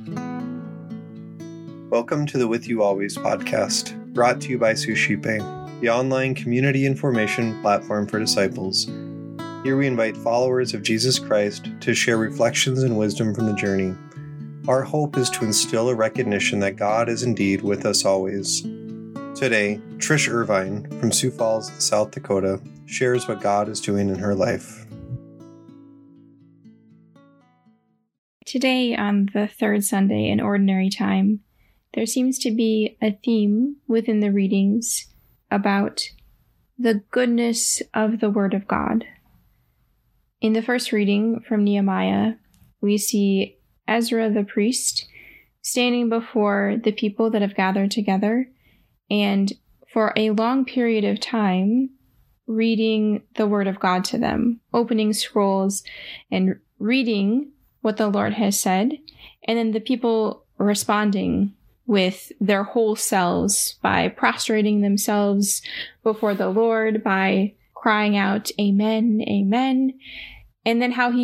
Welcome to the With You Always podcast, brought to you by Suscipe, the online community information platform for disciples. Here we invite followers of Jesus Christ to share reflections and wisdom from the journey. Our hope is to instill a recognition that God is indeed with us always. Today, Trish Irvine from Sioux Falls, South Dakota, shares what God is doing in her life. Today, on the third Sunday in Ordinary Time, there seems to be a theme within the readings about the goodness of the Word of God. In the first reading from Nehemiah, we see Ezra the priest standing before the people that have gathered together and for a long period of time reading the Word of God to them, opening scrolls and reading what the Lord has said, and then the people responding with their whole selves by prostrating themselves before the Lord, by crying out, "Amen, Amen." And then how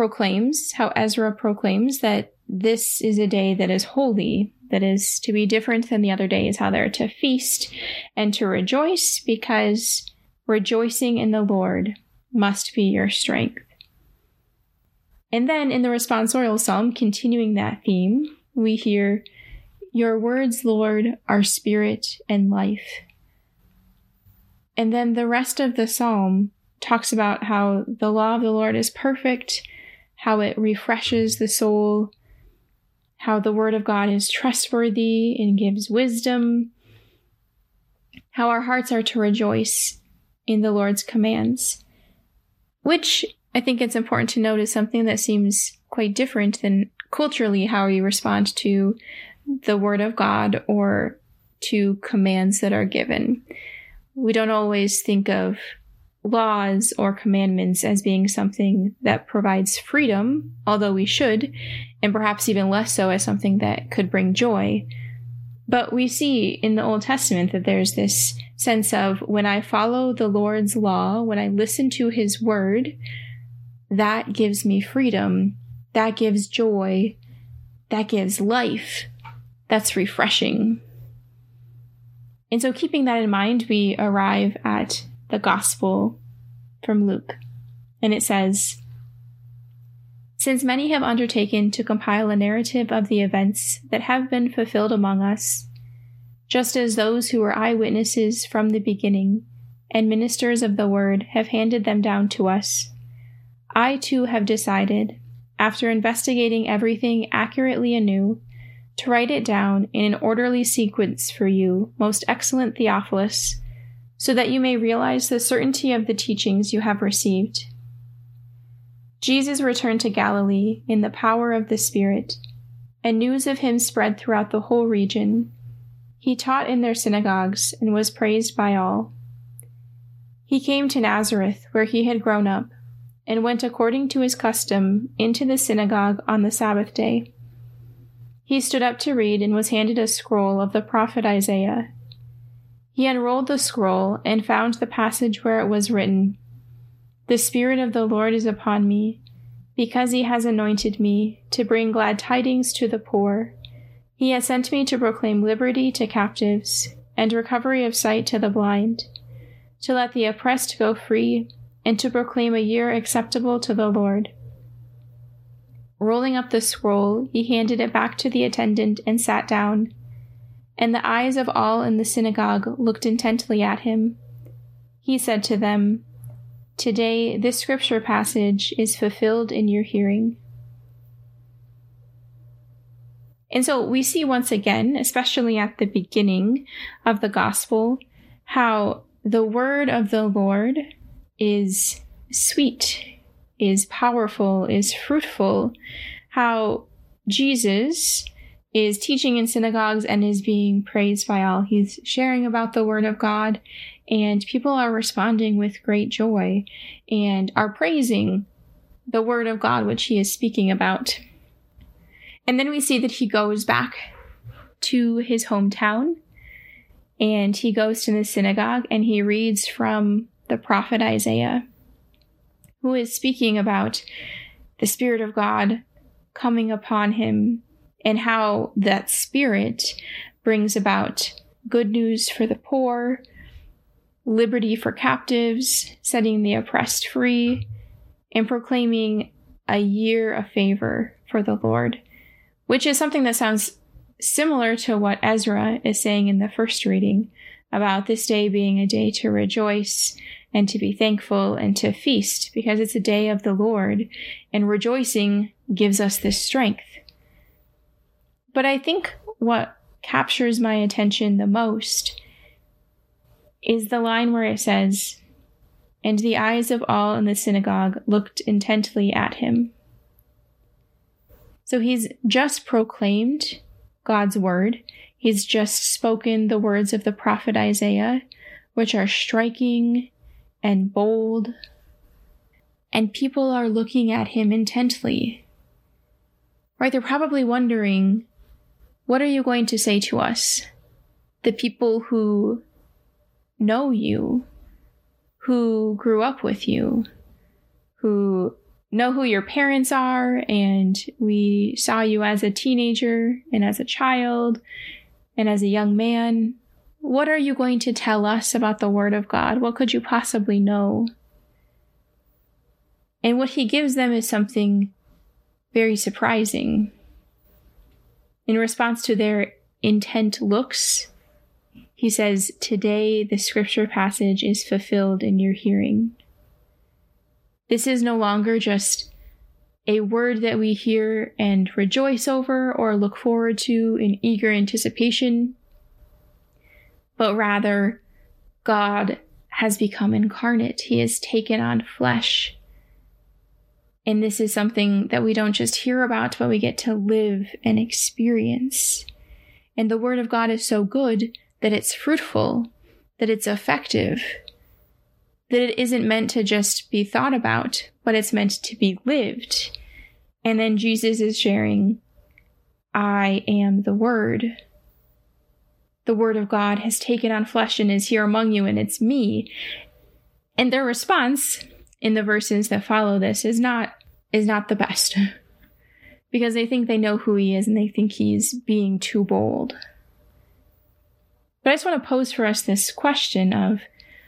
Ezra proclaims that this is a day that is holy, that is to be different than the other days, how they're to feast and to rejoice, because rejoicing in the Lord must be your strength. And then in the responsorial psalm, continuing that theme, we hear, "Your words, Lord, are spirit and life." And then the rest of the psalm talks about how the law of the Lord is perfect, how it refreshes the soul, how the word of God is trustworthy and gives wisdom, how our hearts are to rejoice in the Lord's commands, which I think it's important to note is something that seems quite different than culturally how we respond to the word of God or to commands that are given. We don't always think of laws or commandments as being something that provides freedom, although we should, and perhaps even less so as something that could bring joy. But we see in the Old Testament that there's this sense of when I follow the Lord's law, when I listen to his word, that gives me freedom, that gives joy, that gives life, that's refreshing. And so keeping that in mind, we arrive at the Gospel from Luke. And it says, "Since many have undertaken to compile a narrative of the events that have been fulfilled among us, just as those who were eyewitnesses from the beginning and ministers of the word have handed them down to us, I too have decided, after investigating everything accurately anew, to write it down in an orderly sequence for you, most excellent Theophilus, so that you may realize the certainty of the teachings you have received. Jesus returned to Galilee in the power of the Spirit, and news of him spread throughout the whole region. He taught in their synagogues and was praised by all. He came to Nazareth, where he had grown up, and went according to his custom into the synagogue on the Sabbath day. He stood up to read and was handed a scroll of the prophet Isaiah. He unrolled the scroll and found the passage where it was written, 'The Spirit of the Lord is upon me, because he has anointed me to bring glad tidings to the poor. He has sent me to proclaim liberty to captives and recovery of sight to the blind, to let the oppressed go free, and to proclaim a year acceptable to the Lord.' Rolling up the scroll, he handed it back to the attendant and sat down. And the eyes of all in the synagogue looked intently at him. He said to them, 'Today this scripture passage is fulfilled in your hearing.'" And so we see once again, especially at the beginning of the gospel, how the word of the Lord is sweet, is powerful, is fruitful, how Jesus is teaching in synagogues and is being praised by all. He's sharing about the word of God, and people are responding with great joy and are praising the word of God which he is speaking about. And then we see that he goes back to his hometown, and he goes to the synagogue and he reads from the prophet Isaiah, who is speaking about the Spirit of God coming upon him and how that Spirit brings about good news for the poor, liberty for captives, setting the oppressed free, and proclaiming a year of favor for the Lord, which is something that sounds similar to what Ezra is saying in the first reading about this day being a day to rejoice and to be thankful and to feast, because it's a day of the Lord, and rejoicing gives us this strength. But I think what captures my attention the most is the line where it says, "And the eyes of all in the synagogue looked intently at him." So he's just proclaimed God's word. He's just spoken the words of the prophet Isaiah, which are striking and bold, and people are looking at him intently. Right? They're probably wondering, what are you going to say to us? The people who know you, who grew up with you, who know who your parents are, and we saw you as a teenager and as a child and as a young man. What are you going to tell us about the Word of God? What could you possibly know? And what he gives them is something very surprising. In response to their intent looks, he says, "Today the scripture passage is fulfilled in your hearing." This is no longer just a word that we hear and rejoice over or look forward to in eager anticipation, but rather God has become incarnate. He has taken on flesh. And this is something that we don't just hear about, but we get to live and experience. And the Word of God is so good that it's fruitful, that it's effective, that it isn't meant to just be thought about, but it's meant to be lived. And then Jesus is sharing, "I am the Word. The Word of God has taken on flesh and is here among you, and it's me." And their response in the verses that follow this is not the best, because they think they know who he is and they think he's being too bold. But I just want to pose for us this question of,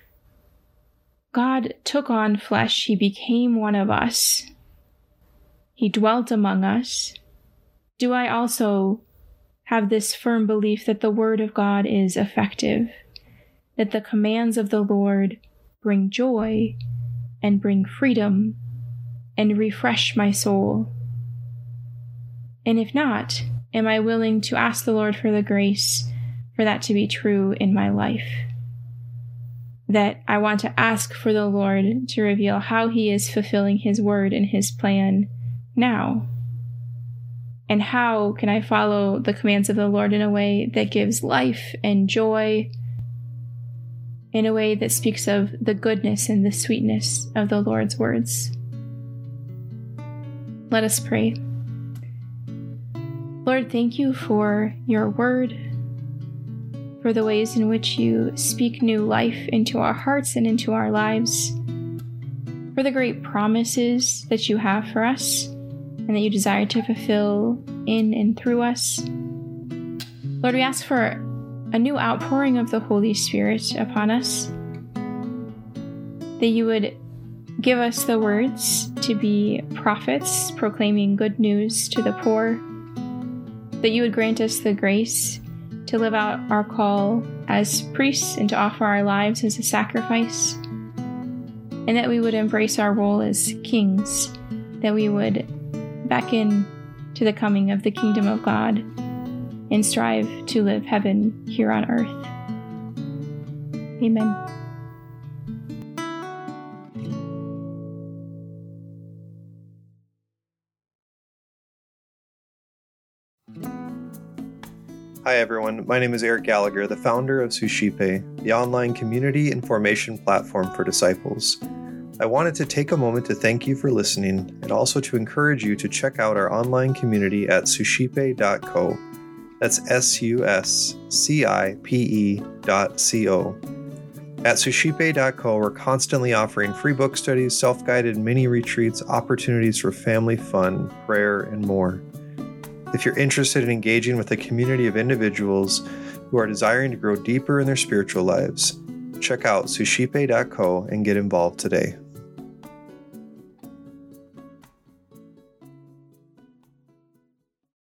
God took on flesh. He became one of us. He dwelt among us. Do I also have this firm belief that the Word of God is effective, that the commands of the Lord bring joy and bring freedom and refresh my soul? And if not, am I willing to ask the Lord for the grace for that to be true in my life? That I want to ask for the Lord to reveal how he is fulfilling his word and his plan now. And how can I follow the commands of the Lord in a way that gives life and joy, in a way that speaks of the goodness and the sweetness of the Lord's words? Let us pray. Lord, thank you for your word, for the ways in which you speak new life into our hearts and into our lives, for the great promises that you have for us and that you desire to fulfill in and through us. Lord, we ask for a new outpouring of the Holy Spirit upon us, that you would give us the words to be prophets proclaiming good news to the poor, that you would grant us the grace to live out our call as priests and to offer our lives as a sacrifice, and that we would embrace our role as kings, that we would beckon to the coming of the kingdom of God and strive to live heaven here on earth. Amen. Hi everyone, my name is Eric Gallagher, the founder of Suscipe, the online community and formation platform for disciples. I wanted to take a moment to thank you for listening and also to encourage you to check out our online community at suscipe.co. That's suscipe.co. At suscipe.co, we're constantly offering free book studies, self-guided mini retreats, opportunities for family fun, prayer, and more. If you're interested in engaging with a community of individuals who are desiring to grow deeper in their spiritual lives, check out suscipe.co and get involved today.